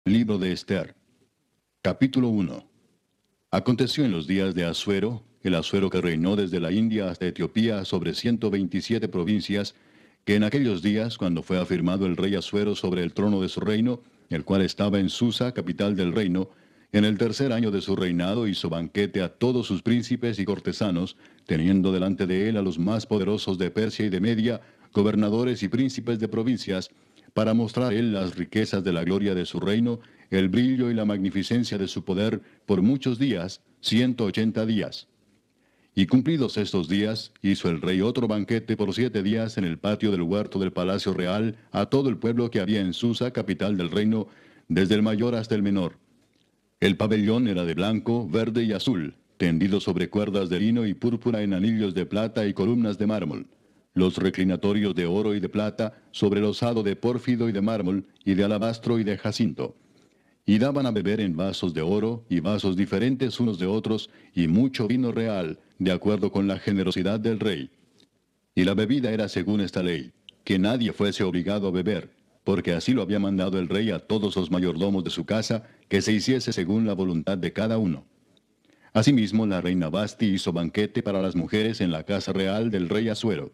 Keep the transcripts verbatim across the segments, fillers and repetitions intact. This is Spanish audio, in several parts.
Libro de Esther. Capítulo uno. Aconteció en los días de Asuero, el Asuero que reinó desde la India hasta Etiopía sobre ciento veintisiete provincias, que en aquellos días, cuando fue afirmado el rey Asuero sobre el trono de su reino, el cual estaba en Susa, capital del reino, en el tercer año de su reinado hizo banquete a todos sus príncipes y cortesanos, teniendo delante de él a los más poderosos de Persia y de Media, gobernadores y príncipes de provincias, para mostrar a él las riquezas de la gloria de su reino, el brillo y la magnificencia de su poder por muchos días, ciento ochenta días. Y cumplidos estos días, hizo el rey otro banquete por siete días en el patio del huerto del palacio real a todo el pueblo que había en Susa, capital del reino, desde el mayor hasta el menor. El pabellón era de blanco, verde y azul, tendido sobre cuerdas de lino y púrpura en anillos de plata y columnas de mármol. Los reclinatorios de oro y de plata, sobre losado de pórfido y de mármol, y de alabastro y de jacinto. Y daban a beber en vasos de oro, y vasos diferentes unos de otros, y mucho vino real, de acuerdo con la generosidad del rey. Y la bebida era según esta ley, que nadie fuese obligado a beber, porque así lo había mandado el rey a todos los mayordomos de su casa, que se hiciese según la voluntad de cada uno. Asimismo, la reina Basti hizo banquete para las mujeres en la casa real del rey Asuero.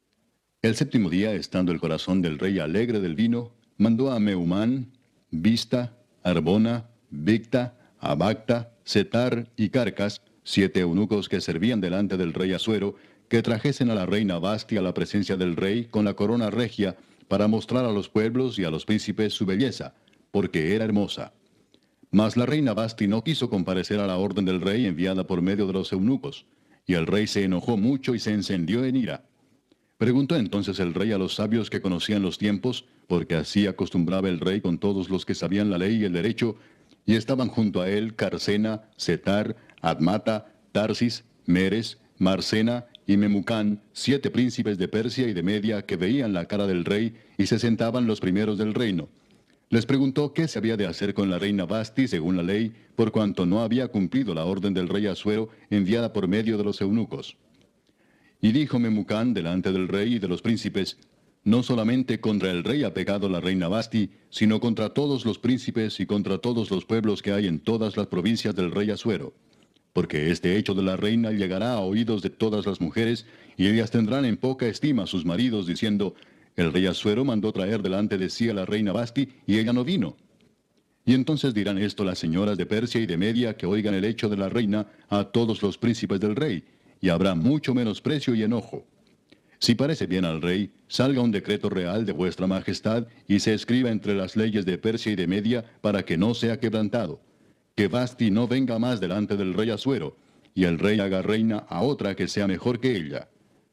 El séptimo día, estando el corazón del rey alegre del vino, mandó a Meumán, Vista, Arbona, Bigta, Abacta, Setar y Carcas, siete eunucos que servían delante del rey Asuero, que trajesen a la reina Basti a la presencia del rey con la corona regia, para mostrar a los pueblos y a los príncipes su belleza, porque era hermosa. Mas la reina Basti no quiso comparecer a la orden del rey enviada por medio de los eunucos, y el rey se enojó mucho y se encendió en ira. Preguntó entonces el rey a los sabios que conocían los tiempos, porque así acostumbraba el rey con todos los que sabían la ley y el derecho, y estaban junto a él Carcena, Setar, Admata, Tarsis, Meres, Marcena y Memucán, siete príncipes de Persia y de Media que veían la cara del rey y se sentaban los primeros del reino. Les preguntó qué se había de hacer con la reina Basti según la ley, por cuanto no había cumplido la orden del rey Asuero enviada por medio de los eunucos. Y dijo Memucán delante del rey y de los príncipes, no solamente contra el rey ha pecado la reina Basti, sino contra todos los príncipes y contra todos los pueblos que hay en todas las provincias del rey Asuero. Porque este hecho de la reina llegará a oídos de todas las mujeres, y ellas tendrán en poca estima a sus maridos, diciendo, el rey Asuero mandó traer delante de sí a la reina Basti, y ella no vino. Y entonces dirán esto las señoras de Persia y de Media que oigan el hecho de la reina a todos los príncipes del rey, y habrá mucho menosprecio y enojo. Si parece bien al rey, salga un decreto real de vuestra majestad y se escriba entre las leyes de Persia y de Media para que no sea quebrantado. Que Basti no venga más delante del rey Asuero, y el rey haga reina a otra que sea mejor que ella.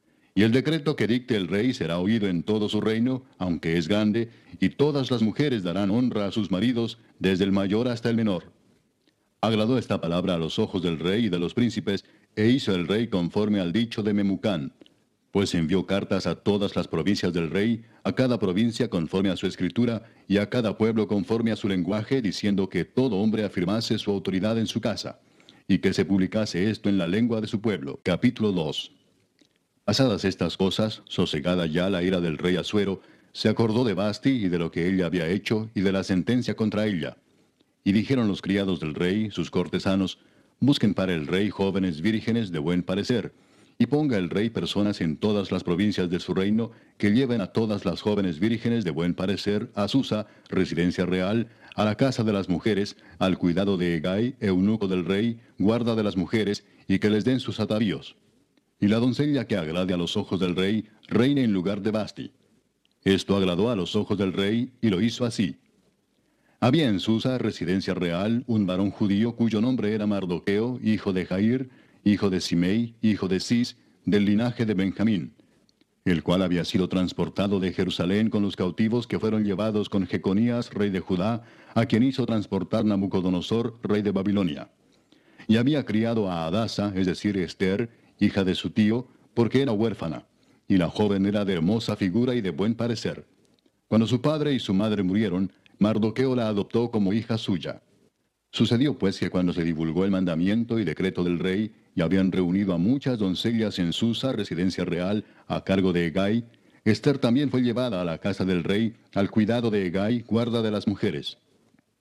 Y el decreto que dicte el rey será oído en todo su reino, aunque es grande, y todas las mujeres darán honra a sus maridos, desde el mayor hasta el menor. Agradó esta palabra a los ojos del rey y de los príncipes, e hizo el rey conforme al dicho de Memucán, pues envió cartas a todas las provincias del rey, a cada provincia conforme a su escritura, y a cada pueblo conforme a su lenguaje, diciendo que todo hombre afirmase su autoridad en su casa, y que se publicase esto en la lengua de su pueblo. Capítulo dos. Pasadas estas cosas, sosegada ya la ira del rey Asuero, se acordó de Basti y de lo que ella había hecho, y de la sentencia contra ella. Y dijeron los criados del rey, sus cortesanos, busquen para el rey jóvenes vírgenes de buen parecer, y ponga el rey personas en todas las provincias de su reino, que lleven a todas las jóvenes vírgenes de buen parecer a Susa, residencia real, a la casa de las mujeres, al cuidado de Hegai, eunuco del rey, guarda de las mujeres, y que les den sus atavíos. Y la doncella que agrade a los ojos del rey, reine en lugar de Basti. Esto agradó a los ojos del rey, y lo hizo así. Había en Susa, residencia real, un varón judío cuyo nombre era Mardoqueo, hijo de Jair, hijo de Simei, hijo de Cis, del linaje de Benjamín, el cual había sido transportado de Jerusalén con los cautivos que fueron llevados con Jeconías, rey de Judá, a quien hizo transportar Nabucodonosor, rey de Babilonia. Y había criado a Adasa, es decir, Esther, hija de su tío, porque era huérfana, y la joven era de hermosa figura y de buen parecer. Cuando su padre y su madre murieron, Mardoqueo la adoptó como hija suya. Sucedió pues que cuando se divulgó el mandamiento y decreto del rey, y habían reunido a muchas doncellas en Susa, residencia real, a cargo de Hegai, Esther también fue llevada a la casa del rey, al cuidado de Hegai, guarda de las mujeres.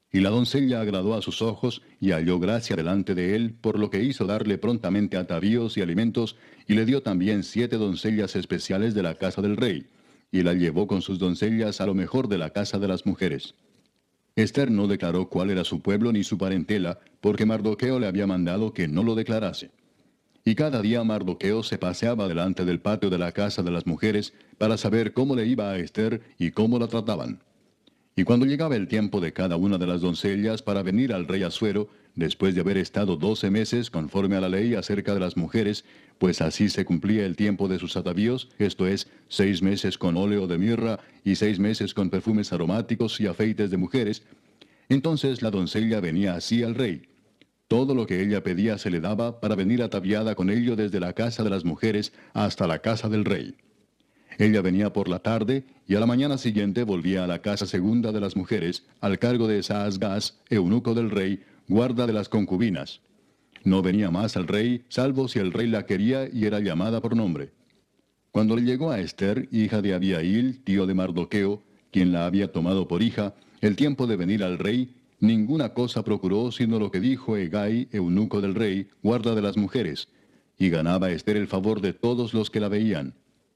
Y la doncella agradó a sus ojos, y halló gracia delante de él, por lo que hizo darle prontamente atavíos y alimentos, y le dio también siete doncellas especiales de la casa del rey, y la llevó con sus doncellas a lo mejor de la casa de las mujeres. Ester no declaró cuál era su pueblo ni su parentela, porque Mardoqueo le había mandado que no lo declarase. Y cada día Mardoqueo se paseaba delante del patio de la casa de las mujeres para saber cómo le iba a Ester y cómo la trataban. Y cuando llegaba el tiempo de cada una de las doncellas para venir al rey Asuero, después de haber estado doce meses conforme a la ley acerca de las mujeres, pues así se cumplía el tiempo de sus atavíos, esto es, seis meses con óleo de mirra y seis meses con perfumes aromáticos y afeites de mujeres, entonces la doncella venía así al rey. Todo lo que ella pedía se le daba para venir ataviada con ello desde la casa de las mujeres hasta la casa del rey. Ella venía por la tarde, y a la mañana siguiente volvía a la casa segunda de las mujeres, al cargo de Saasgaz, eunuco del rey, guarda de las concubinas. No venía más al rey, salvo si el rey la quería y era llamada por nombre. Cuando le llegó a Ester, hija de Abiail, tío de Mardoqueo, quien la había tomado por hija, el tiempo de venir al rey, ninguna cosa procuró sino lo que dijo Hegai, eunuco del rey, guarda de las mujeres, y ganaba Ester el favor de todos los que la veían.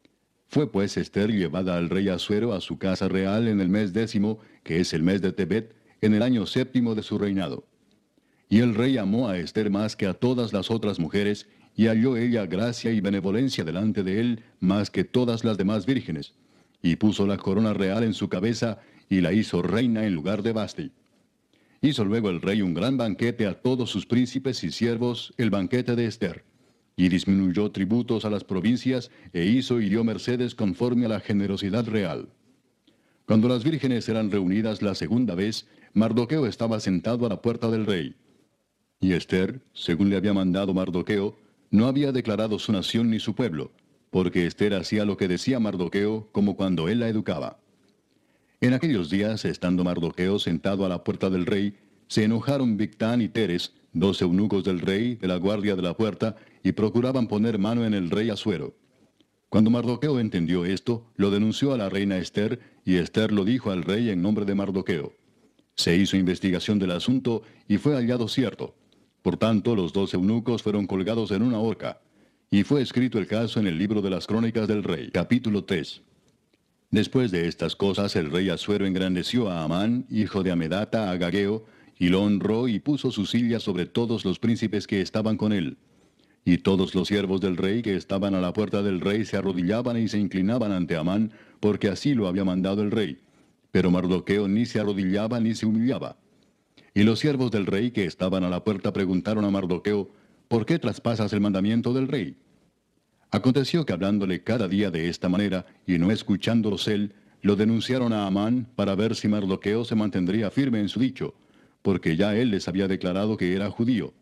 Fue pues Ester llevada al rey Asuero a su casa real en el mes décimo, que es el mes de Tebet, en el año séptimo de su reinado. Y el rey amó a Ester más que a todas las otras mujeres, y halló ella gracia y benevolencia delante de él más que todas las demás vírgenes, y puso la corona real en su cabeza, y la hizo reina en lugar de Vasti. Hizo luego el rey un gran banquete a todos sus príncipes y siervos, el banquete de Ester. Y disminuyó tributos a las provincias, e hizo y dio mercedes conforme a la generosidad real. Cuando las vírgenes eran reunidas la segunda vez, Mardoqueo estaba sentado a la puerta del rey. Y Ester, según le había mandado Mardoqueo, no había declarado su nación ni su pueblo, porque Ester hacía lo que decía Mardoqueo, como cuando él la educaba. En aquellos días, estando Mardoqueo sentado a la puerta del rey, se enojaron Bigtán y Teres, dos eunucos del rey, de la guardia de la puerta, y procuraban poner mano en el rey Asuero. Cuando Mardoqueo entendió esto, lo denunció a la reina Ester, y Ester lo dijo al rey en nombre de Mardoqueo. Se hizo investigación del asunto, y fue hallado cierto. Por tanto, los dos eunucos fueron colgados en una horca. Y fue escrito el caso en el libro de las crónicas del rey. Capítulo tres. Después de estas cosas, el rey Asuero engrandeció a Amán, hijo de Amedata, agageo, y lo honró y puso su silla sobre todos los príncipes que estaban con él. Y todos los siervos del rey que estaban a la puerta del rey se arrodillaban y se inclinaban ante Amán, porque así lo había mandado el rey. Pero Mardoqueo ni se arrodillaba ni se humillaba. Y los siervos del rey que estaban a la puerta preguntaron a Mardoqueo, ¿por qué traspasas el mandamiento del rey? Aconteció que hablándole cada día de esta manera, y no escuchándolos él, lo denunciaron a Amán para ver si Mardoqueo se mantendría firme en su dicho, porque ya él les había declarado que era judío.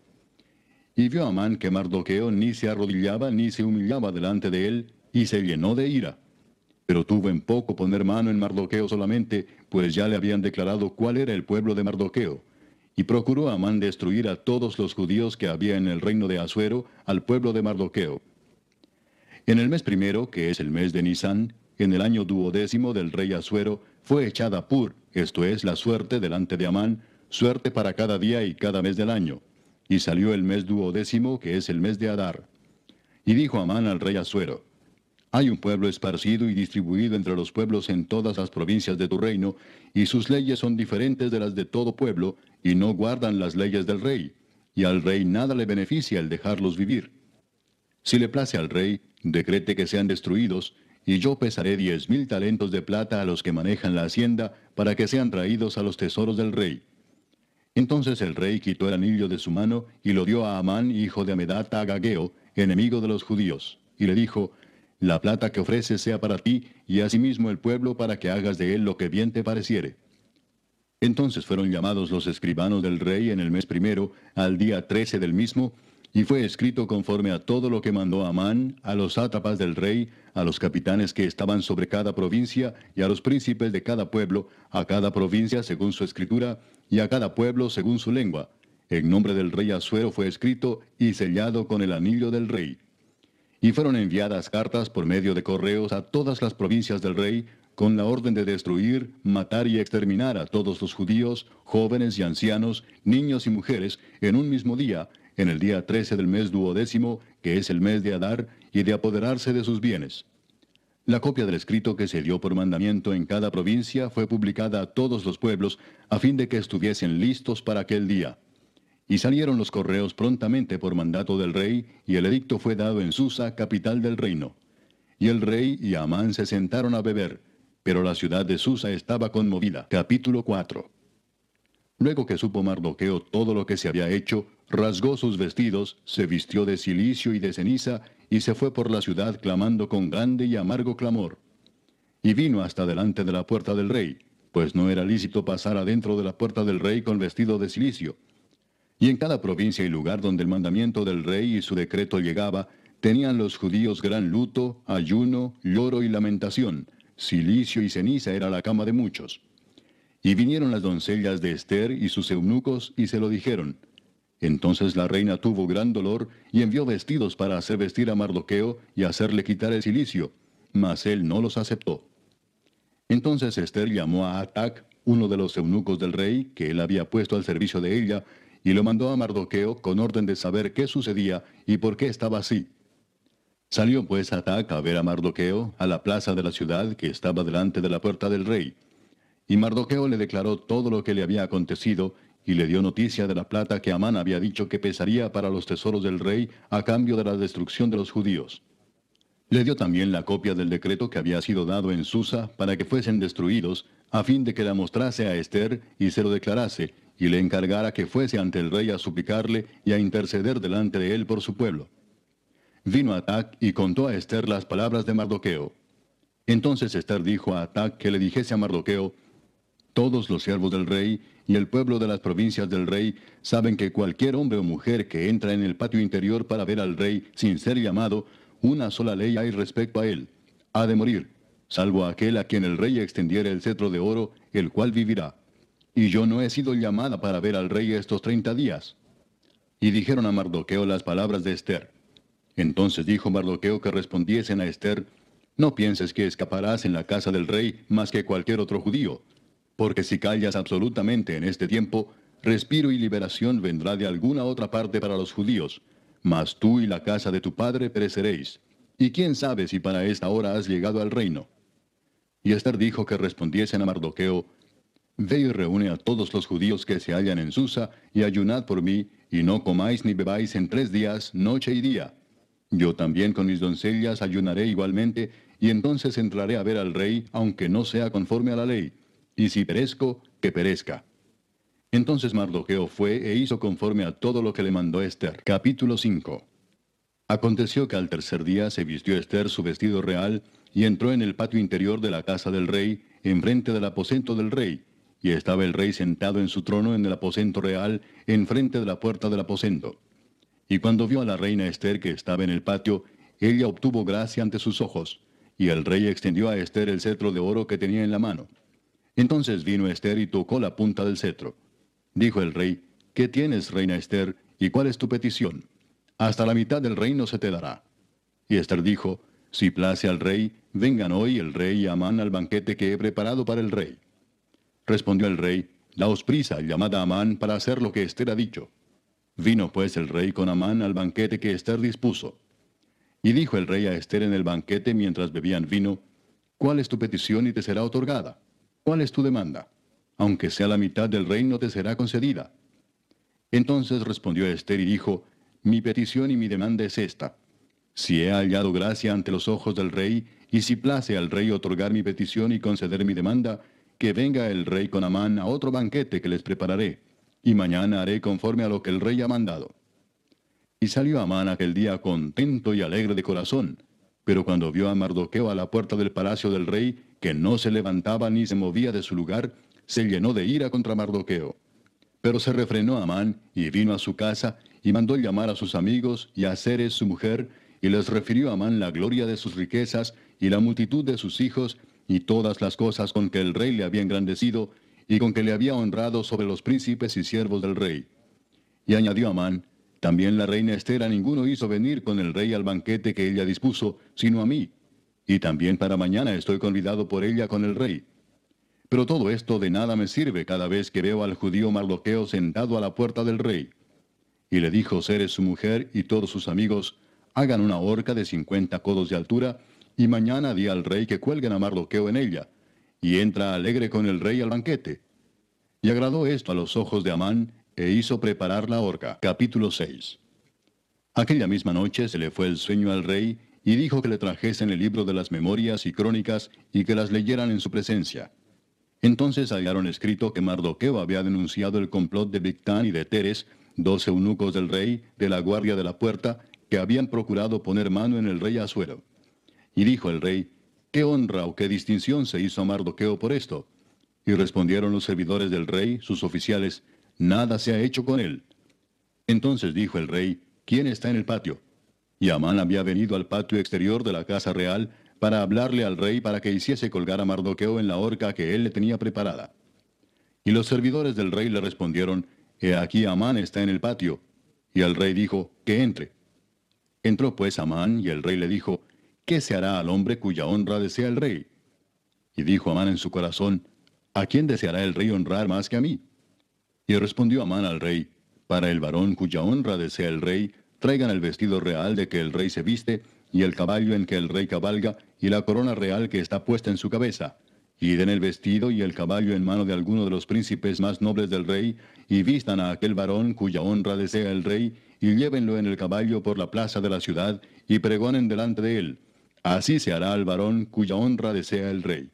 Y vio Amán que Mardoqueo ni se arrodillaba ni se humillaba delante de él, y se llenó de ira. Pero tuvo en poco poner mano en Mardoqueo solamente, pues ya le habían declarado cuál era el pueblo de Mardoqueo. Y procuró Amán destruir a todos los judíos que había en el reino de Asuero, al pueblo de Mardoqueo. En el mes primero, que es el mes de Nisán, en el año duodécimo del rey Asuero, fue echada Pur, esto es, la suerte delante de Amán, suerte para cada día y cada mes del año. Y salió el mes duodécimo, que es el mes de Adar. Y dijo Amán al rey Asuero, hay un pueblo esparcido y distribuido entre los pueblos en todas las provincias de tu reino, y sus leyes son diferentes de las de todo pueblo, y no guardan las leyes del rey, y al rey nada le beneficia el dejarlos vivir. Si le place al rey, decrete que sean destruidos, y yo pesaré diez mil talentos de plata a los que manejan la hacienda, para que sean traídos a los tesoros del rey. Entonces el rey quitó el anillo de su mano, y lo dio a Amán, hijo de Amedata, agageo, enemigo de los judíos, y le dijo, la plata que ofreces sea para ti, y asimismo el pueblo, para que hagas de él lo que bien te pareciere. Entonces fueron llamados los escribanos del rey en el mes primero, al día trece del mismo, y fue escrito conforme a todo lo que mandó Amán, a los sátrapas del rey, a los capitanes que estaban sobre cada provincia, y a los príncipes de cada pueblo, a cada provincia según su escritura, y a cada pueblo según su lengua. En nombre del rey Asuero fue escrito y sellado con el anillo del rey. Y fueron enviadas cartas por medio de correos a todas las provincias del rey, con la orden de destruir, matar y exterminar a todos los judíos, jóvenes y ancianos, niños y mujeres, en un mismo día, en el día trece del mes duodécimo, que es el mes de Adar, y de apoderarse de sus bienes. La copia del escrito que se dio por mandamiento en cada provincia fue publicada a todos los pueblos, a fin de que estuviesen listos para aquel día. Y salieron los correos prontamente por mandato del rey, y el edicto fue dado en Susa, capital del reino. Y el rey y Amán se sentaron a beber, pero la ciudad de Susa estaba conmovida. Capítulo cuatro. Luego que supo Mardoqueo todo lo que se había hecho, rasgó sus vestidos, se vistió de cilicio y de ceniza, y se fue por la ciudad clamando con grande y amargo clamor. Y vino hasta delante de la puerta del rey, pues no era lícito pasar adentro de la puerta del rey con vestido de cilicio. Y en cada provincia y lugar donde el mandamiento del rey y su decreto llegaba, tenían los judíos gran luto, ayuno, lloro y lamentación. Cilicio y ceniza era la cama de muchos. Y vinieron las doncellas de Ester y sus eunucos, y se lo dijeron. Entonces la reina tuvo gran dolor, y envió vestidos para hacer vestir a Mardoqueo, y hacerle quitar el cilicio, mas él no los aceptó. Entonces Ester llamó a Atac, uno de los eunucos del rey, que él había puesto al servicio de ella, y lo mandó a Mardoqueo con orden de saber qué sucedía, y por qué estaba así. Salió pues Atac a ver a Mardoqueo, a la plaza de la ciudad, que estaba delante de la puerta del rey. Y Mardoqueo le declaró todo lo que le había acontecido, y le dio noticia de la plata que Amán había dicho que pesaría para los tesoros del rey a cambio de la destrucción de los judíos. Le dio también la copia del decreto que había sido dado en Susa para que fuesen destruidos, a fin de que la mostrase a Ester y se lo declarase, y le encargara que fuese ante el rey a suplicarle y a interceder delante de él por su pueblo. Vino Atac y contó a Ester las palabras de Mardoqueo. Entonces Ester dijo a Atac que le dijese a Mardoqueo: todos los siervos del rey y el pueblo de las provincias del rey saben que cualquier hombre o mujer que entra en el patio interior para ver al rey sin ser llamado, una sola ley hay respecto a él: ha de morir, salvo aquel a quien el rey extendiere el cetro de oro, el cual vivirá. Y yo no he sido llamada para ver al rey estos treinta días. Y dijeron a Mardoqueo las palabras de Ester. Entonces dijo Mardoqueo que respondiesen a Ester: no pienses que escaparás en la casa del rey más que cualquier otro judío, porque si callas absolutamente en este tiempo, respiro y liberación vendrá de alguna otra parte para los judíos, mas tú y la casa de tu padre pereceréis. Y quién sabe si para esta hora has llegado al reino. Y Ester dijo que respondiesen a Mardoqueo: ve y reúne a todos los judíos que se hallan en Susa, y ayunad por mí, y no comáis ni bebáis en tres días, noche y día. Yo también con mis doncellas ayunaré igualmente, y entonces entraré a ver al rey, aunque no sea conforme a la ley. Y si perezco, que perezca. Entonces Mardoqueo fue e hizo conforme a todo lo que le mandó Ester. Capítulo cinco. Aconteció que al tercer día se vistió Ester su vestido real, y entró en el patio interior de la casa del rey, enfrente del aposento del rey, y estaba el rey sentado en su trono en el aposento real, enfrente de la puerta del aposento. Y cuando vio a la reina Ester que estaba en el patio, ella obtuvo gracia ante sus ojos, y el rey extendió a Ester el cetro de oro que tenía en la mano. Entonces vino Ester y tocó la punta del cetro. Dijo el rey: ¿qué tienes, reina Ester, y cuál es tu petición? Hasta la mitad del reino se te dará. Y Ester dijo: si place al rey, vengan hoy el rey y Amán al banquete que he preparado para el rey. Respondió el rey: daos prisa, llamad a Amán para hacer lo que Ester ha dicho. Vino pues el rey con Amán al banquete que Ester dispuso. Y dijo el rey a Ester en el banquete mientras bebían vino: ¿cuál es tu petición y te será otorgada? ¿Cuál es tu demanda? Aunque sea la mitad del reino te será concedida. Entonces respondió Ester y dijo: mi petición y mi demanda es esta: si he hallado gracia ante los ojos del rey, y si place al rey otorgar mi petición y conceder mi demanda, que venga el rey con Amán a otro banquete que les prepararé, y mañana haré conforme a lo que el rey ha mandado. Y salió Amán aquel día contento y alegre de corazón, pero cuando vio a Mardoqueo a la puerta del palacio del rey, que no se levantaba ni se movía de su lugar, se llenó de ira contra Mardoqueo. Pero se refrenó Amán, y vino a su casa, y mandó llamar a sus amigos y a Zeres su mujer, y les refirió a Amán la gloria de sus riquezas, y la multitud de sus hijos, y todas las cosas con que el rey le había engrandecido, y con que le había honrado sobre los príncipes y siervos del rey. Y añadió Amán: también la reina Ester a ninguno hizo venir con el rey al banquete que ella dispuso, sino a mí. y también para mañana estoy convidado por ella con el rey. Pero todo esto de nada me sirve cada vez que veo al judío Mardoqueo sentado a la puerta del rey. Y le dijo Zeres su mujer y todos sus amigos, hagan una horca de cincuenta codos de altura, y mañana di al rey que cuelguen a Mardoqueo en ella, y entra alegre con el rey al banquete. Y agradó esto a los ojos de Amán, e hizo preparar la horca. Capítulo seis. Aquella misma noche se le fue el sueño al rey, y dijo que le trajesen el libro de las memorias y crónicas, y que las leyeran en su presencia. Entonces hallaron escrito que Mardoqueo había denunciado el complot de Bigtán y de Teres, dos eunucos del rey, de la guardia de la puerta, que habían procurado poner mano en el rey Asuero. Y dijo el rey, ¿qué honra o qué distinción se hizo a Mardoqueo por esto? Y respondieron los servidores del rey, sus oficiales, nada se ha hecho con él. Entonces dijo el rey, ¿quién está en el patio? Y Amán había venido al patio exterior de la casa real, para hablarle al rey para que hiciese colgar a Mardoqueo en la horca que él le tenía preparada. Y los servidores del rey le respondieron, He aquí Amán está en el patio. Y el rey dijo, que entre. Entró pues Amán, y el rey le dijo, ¿qué se hará al hombre cuya honra desea el rey? Y dijo Amán en su corazón, ¿a quién deseará el rey honrar más que a mí? Y respondió Amán al rey, para el varón cuya honra desea el rey, traigan el vestido real de que el rey se viste, y el caballo en que el rey cabalga, y la corona real que está puesta en su cabeza. Y den el vestido y el caballo en mano de alguno de los príncipes más nobles del rey, y vistan a aquel varón cuya honra desea el rey, y llévenlo en el caballo por la plaza de la ciudad, y pregonen delante de él. Así se hará al varón cuya honra desea el rey.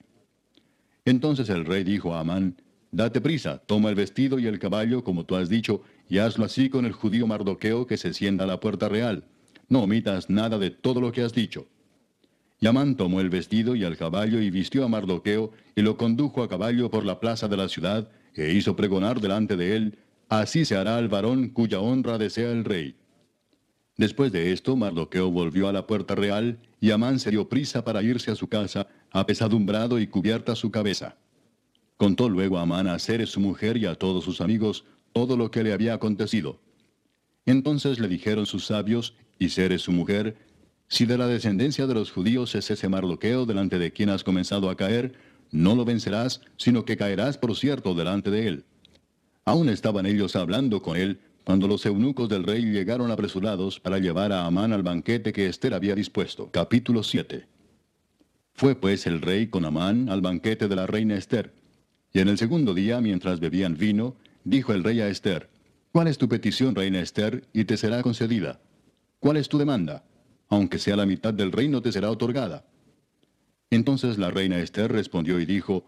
Entonces el rey dijo a Amán, Date prisa, toma el vestido y el caballo, como tú has dicho, y hazlo así con el judío Mardoqueo que se sienta a la puerta real. No omitas nada de todo lo que has dicho. Y Amán tomó el vestido y el caballo y vistió a Mardoqueo, y lo condujo a caballo por la plaza de la ciudad, e hizo pregonar delante de él, Así se hará al varón cuya honra desea el rey. Después de esto, Mardoqueo volvió a la puerta real, y Amán se dio prisa para irse a su casa, apesadumbrado y cubierta su cabeza. Contó luego Amán a Zeres su mujer y a todos sus amigos todo lo que le había acontecido. Entonces le dijeron sus sabios, y Zeres su mujer, Si de la descendencia de los judíos es ese Mardoqueo delante de quien has comenzado a caer, no lo vencerás, sino que caerás por cierto delante de él. Aún estaban ellos hablando con él, cuando los eunucos del rey llegaron apresurados para llevar a Amán al banquete que Ester había dispuesto. Capítulo siete. Fue pues el rey con Amán al banquete de la reina Ester. Y en el segundo día, mientras bebían vino, dijo el rey a Ester, ¿Cuál es tu petición, reina Ester, y te será concedida? ¿Cuál es tu demanda? Aunque sea la mitad del reino te será otorgada. Entonces la reina Ester respondió y dijo,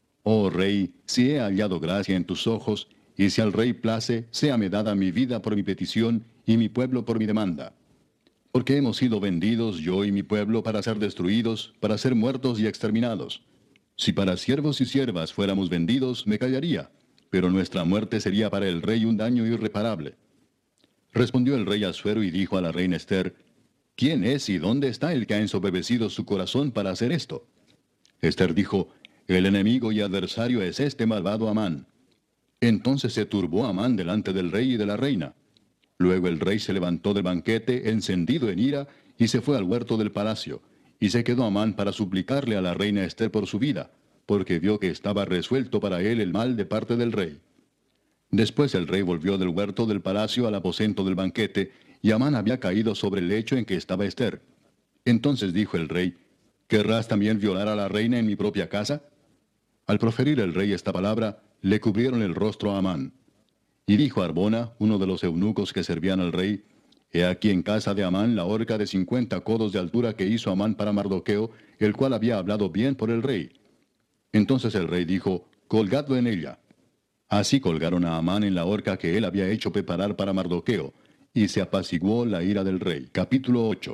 Oh rey, si he hallado gracia en tus ojos, y si al rey place, séame dada mi vida por mi petición, y mi pueblo por mi demanda. Porque hemos sido vendidos, yo y mi pueblo, para ser destruidos, para ser muertos y exterminados. Si para siervos y siervas fuéramos vendidos, me callaría, pero nuestra muerte sería para el rey un daño irreparable. Respondió el rey Asuero y dijo a la reina Ester, ¿Quién es y dónde está el que ha ensoberbecido su corazón para hacer esto? Ester dijo, El enemigo y adversario es este malvado Amán. Entonces se turbó Amán delante del rey y de la reina. Luego el rey se levantó del banquete, encendido en ira, y se fue al huerto del palacio. Y se quedó Amán para suplicarle a la reina Ester por su vida, porque vio que estaba resuelto para él el mal de parte del rey. Después el rey volvió del huerto del palacio al aposento del banquete, y Amán había caído sobre el lecho en que estaba Ester. Entonces dijo el rey, ¿querrás también violar a la reina en mi propia casa? Al proferir el rey esta palabra, le cubrieron el rostro a Amán. Y dijo Arbona, uno de los eunucos que servían al rey, He aquí en casa de Amán la horca de cincuenta codos de altura que hizo Amán para Mardoqueo, el cual había hablado bien por el rey. Entonces el rey dijo, Colgadlo en ella. Así colgaron a Amán en la horca que él había hecho preparar para Mardoqueo, y se apaciguó la ira del rey. Capítulo ocho.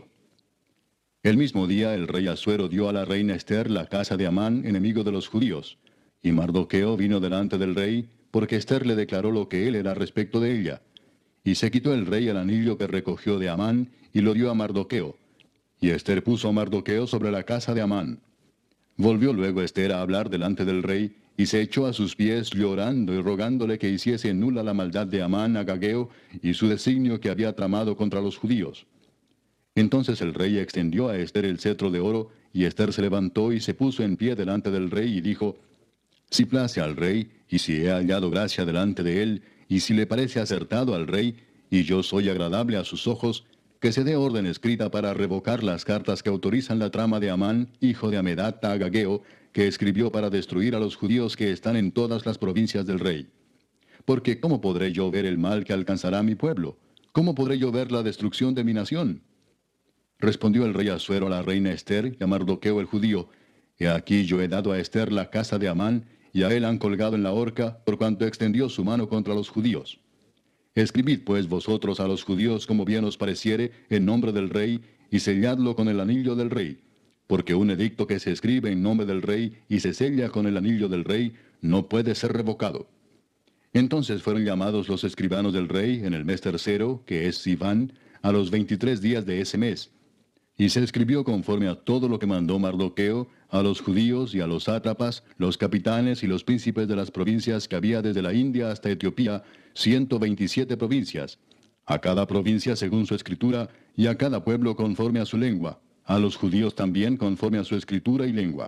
El mismo día el rey Asuero dio a la reina Ester la casa de Amán, enemigo de los judíos. Y Mardoqueo vino delante del rey, porque Ester le declaró lo que él era respecto de ella. Y se quitó el rey el anillo que recogió de Amán, y lo dio a Mardoqueo. Y Ester puso a Mardoqueo sobre la casa de Amán. Volvió luego Ester a hablar delante del rey, y se echó a sus pies llorando y rogándole que hiciese nula la maldad de Amán Agageo y su designio que había tramado contra los judíos. Entonces el rey extendió a Ester el cetro de oro, y Ester se levantó y se puso en pie delante del rey y dijo, si place al rey, y si he hallado gracia delante de él, y si le parece acertado al rey, y yo soy agradable a sus ojos, que se dé orden escrita para revocar las cartas que autorizan la trama de Amán, hijo de Amedata Agageo, que escribió para destruir a los judíos que están en todas las provincias del rey. Porque ¿cómo podré yo ver el mal que alcanzará a mi pueblo? ¿Cómo podré yo ver la destrucción de mi nación? Respondió el rey Asuero a la reina Ester y a Mardoqueo el judío, He aquí yo he dado a Ester la casa de Amán, y a él han colgado en la horca, por cuanto extendió su mano contra los judíos. Escribid pues vosotros a los judíos como bien os pareciere, en nombre del rey, y selladlo con el anillo del rey. Porque un edicto que se escribe en nombre del rey y se sella con el anillo del rey, no puede ser revocado. Entonces fueron llamados los escribanos del rey en el mes tercero, que es Sivan, a los veintitrés días de ese mes. Y se escribió conforme a todo lo que mandó Mardoqueo, a los judíos y a los sátrapas, los capitanes y los príncipes de las provincias que había desde la India hasta Etiopía, ciento veintisiete provincias, a cada provincia según su escritura, y a cada pueblo conforme a su lengua, a los judíos también conforme a su escritura y lengua.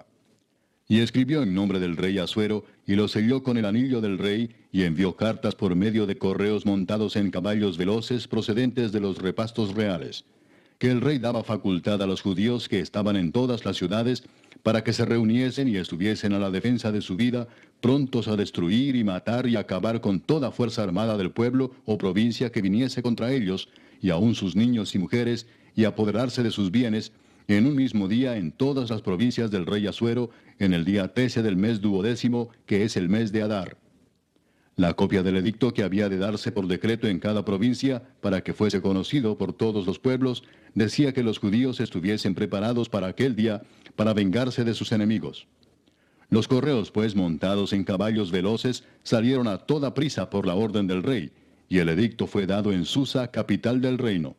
Y escribió en nombre del rey Asuero, y lo selló con el anillo del rey, y envió cartas por medio de correos montados en caballos veloces procedentes de los repastos reales, que el rey daba facultad a los judíos que estaban en todas las ciudades, para que se reuniesen y estuviesen a la defensa de su vida, prontos a destruir y matar y acabar con toda fuerza armada del pueblo o provincia que viniese contra ellos, y aun sus niños y mujeres, y apoderarse de sus bienes, en un mismo día en todas las provincias del rey Asuero, en el día trece del mes duodécimo, que es el mes de Adar. La copia del edicto que había de darse por decreto en cada provincia, para que fuese conocido por todos los pueblos, decía que los judíos estuviesen preparados para aquel día, para vengarse de sus enemigos. Los correos, pues, montados en caballos veloces, salieron a toda prisa por la orden del rey, y el edicto fue dado en Susa, capital del reino.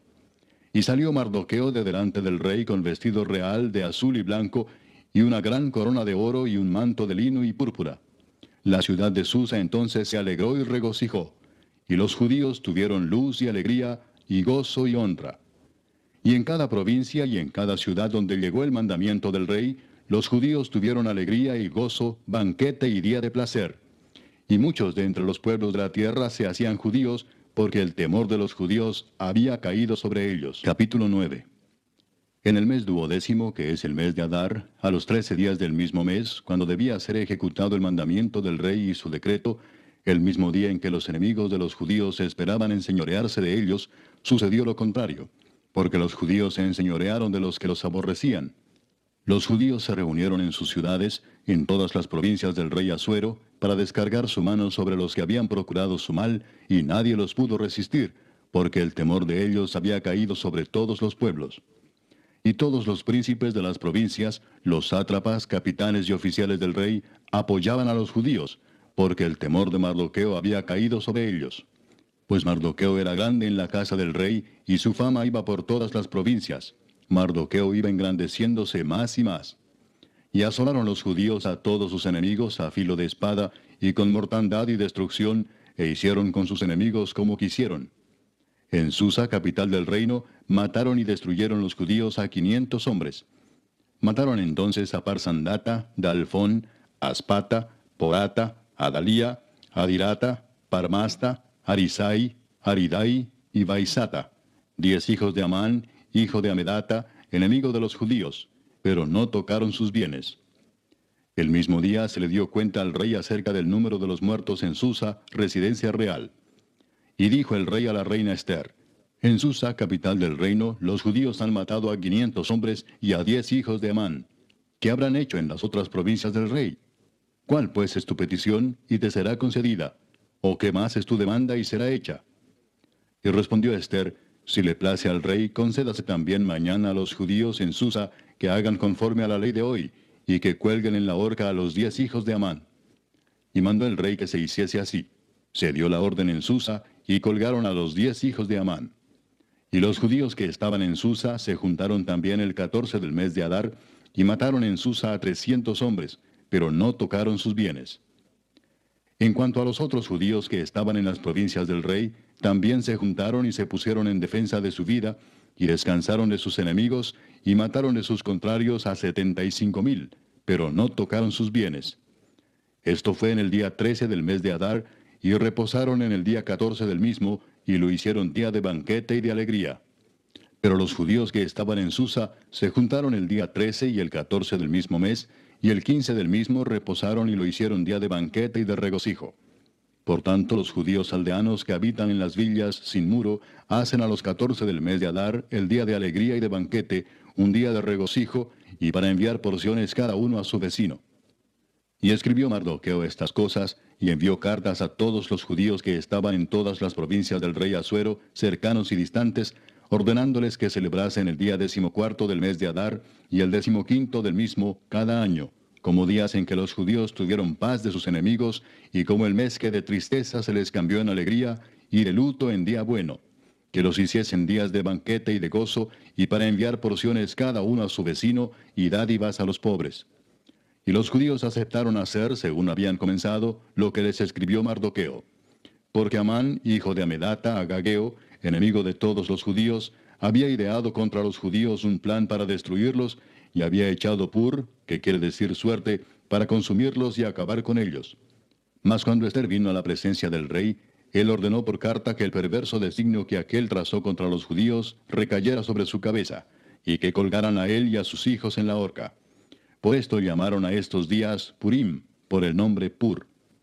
Y salió Mardoqueo de delante del rey con vestido real de azul y blanco, y una gran corona de oro y un manto de lino y púrpura. La ciudad de Susa entonces se alegró y regocijó, y los judíos tuvieron luz y alegría, y gozo y honra. Y en cada provincia y en cada ciudad donde llegó el mandamiento del rey, los judíos tuvieron alegría y gozo, banquete y día de placer. Y muchos de entre los pueblos de la tierra se hacían judíos, porque el temor de los judíos había caído sobre ellos. Capítulo nueve. En el mes duodécimo, que es el mes de Adar, a los trece días del mismo mes, cuando debía ser ejecutado el mandamiento del rey y su decreto, el mismo día en que los enemigos de los judíos esperaban enseñorearse de ellos, sucedió lo contrario, porque los judíos se enseñorearon de los que los aborrecían. Los judíos se reunieron en sus ciudades, en todas las provincias del rey Asuero, para descargar su mano sobre los que habían procurado su mal, y nadie los pudo resistir, porque el temor de ellos había caído sobre todos los pueblos. Y todos los príncipes de las provincias, los sátrapas, capitanes y oficiales del rey, apoyaban a los judíos, porque el temor de Mardoqueo había caído sobre ellos. Pues Mardoqueo era grande en la casa del rey, y su fama iba por todas las provincias. Mardoqueo iba engrandeciéndose más y más. Y asolaron los judíos a todos sus enemigos a filo de espada, y con mortandad y destrucción, e hicieron con sus enemigos como quisieron. En Susa, capital del reino, mataron y destruyeron los judíos a quinientos hombres. Mataron entonces a Parsandata, Dalfón, Aspata, Porata, Adalía, Adirata, Parmasta, Arisai, Aridai y Baisata, diez hijos de Amán, hijo de Amedata, enemigo de los judíos, pero no tocaron sus bienes. El mismo día se le dio cuenta al rey acerca del número de los muertos en Susa, residencia real. Y dijo el rey a la reina Ester, en Susa, capital del reino, los judíos han matado a quinientos hombres y a diez hijos de Amán. ¿Qué habrán hecho en las otras provincias del rey? ¿Cuál pues es tu petición y te será concedida? ¿O qué más es tu demanda y será hecha? Y respondió Ester, si le place al rey, concédase también mañana a los judíos en Susa que hagan conforme a la ley de hoy, y que cuelguen en la horca a los diez hijos de Amán. Y mandó el rey que se hiciese así. Se dio la orden en Susa, y colgaron a los diez hijos de Amán. Y los judíos que estaban en Susa se juntaron también el catorce del mes de Adar, y mataron en Susa a trescientos hombres, pero no tocaron sus bienes. En cuanto a los otros judíos que estaban en las provincias del rey, también se juntaron y se pusieron en defensa de su vida, y descansaron de sus enemigos, y mataron de sus contrarios a setenta y cinco mil, pero no tocaron sus bienes. Esto fue en el día trece del mes de Adar, y reposaron en el día catorce del mismo, y lo hicieron día de banquete y de alegría. Pero los judíos que estaban en Susa se juntaron el día trece y el catorce del mismo mes, y el quince del mismo reposaron y lo hicieron día de banquete y de regocijo. Por tanto, los judíos aldeanos que habitan en las villas sin muro hacen a los catorce del mes de Adar el día de alegría y de banquete, un día de regocijo, y para enviar porciones cada uno a su vecino. Y escribió Mardoqueo estas cosas, y envió cartas a todos los judíos que estaban en todas las provincias del rey Asuero, cercanos y distantes, ordenándoles que celebrasen el día decimocuarto del mes de Adar y el decimoquinto del mismo cada año, como días en que los judíos tuvieron paz de sus enemigos, y como el mes que de tristeza se les cambió en alegría, y de luto en día bueno, que los hiciesen días de banquete y de gozo, y para enviar porciones cada uno a su vecino, y dádivas a los pobres. Y los judíos aceptaron hacer, según habían comenzado, lo que les escribió Mardoqueo. Porque Amán, hijo de Amedata, agageo, enemigo de todos los judíos, había ideado contra los judíos un plan para destruirlos, y había echado pur, que quiere decir suerte, para consumirlos y acabar con ellos. Mas cuando Ester vino a la presencia del rey, él ordenó por carta que el perverso designio que aquél trazó contra los judíos recayera sobre su cabeza, y que colgaran a él y a sus hijos en la horca. Por esto llamaron a estos días Purim, por el nombre Pur.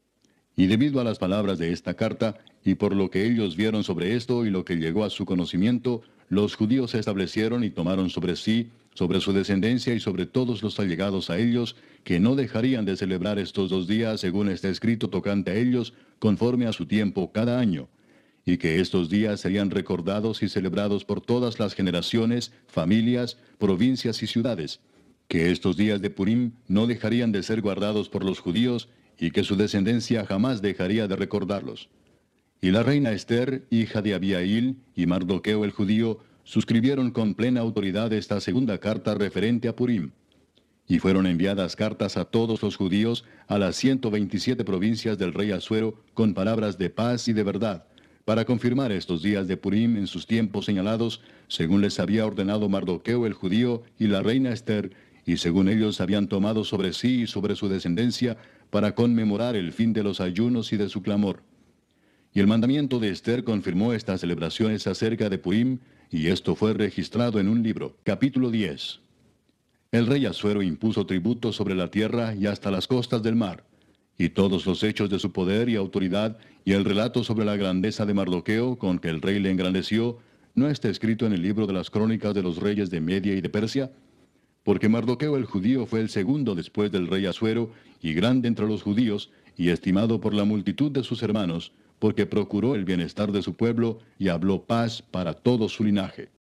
Y debido a las palabras de esta carta, y por lo que ellos vieron sobre esto y lo que llegó a su conocimiento, los judíos se establecieron y tomaron sobre sí, sobre su descendencia y sobre todos los allegados a ellos, que no dejarían de celebrar estos dos días según está escrito tocante a ellos, conforme a su tiempo cada año, y que estos días serían recordados y celebrados por todas las generaciones, familias, provincias y ciudades, que estos días de Purim no dejarían de ser guardados por los judíos, y que su descendencia jamás dejaría de recordarlos. Y la reina Ester, hija de Abihail, y Mardoqueo el judío, suscribieron con plena autoridad esta segunda carta referente a Purim. Y fueron enviadas cartas a todos los judíos, a las ciento veintisiete provincias del rey Asuero, con palabras de paz y de verdad, para confirmar estos días de Purim en sus tiempos señalados, según les había ordenado Mardoqueo el judío y la reina Ester, y según ellos habían tomado sobre sí y sobre su descendencia, para conmemorar el fin de los ayunos y de su clamor. Y el mandamiento de Ester confirmó estas celebraciones acerca de Purim, y esto fue registrado en un libro. Capítulo diez. El rey Asuero impuso tributo sobre la tierra y hasta las costas del mar, y todos los hechos de su poder y autoridad, y el relato sobre la grandeza de Mardoqueo, con que el rey le engrandeció, ¿no está escrito en el libro de las crónicas de los reyes de Media y de Persia? Porque Mardoqueo el judío fue el segundo después del rey Asuero, y grande entre los judíos, y estimado por la multitud de sus hermanos, porque procuró el bienestar de su pueblo, y habló paz para todo su linaje.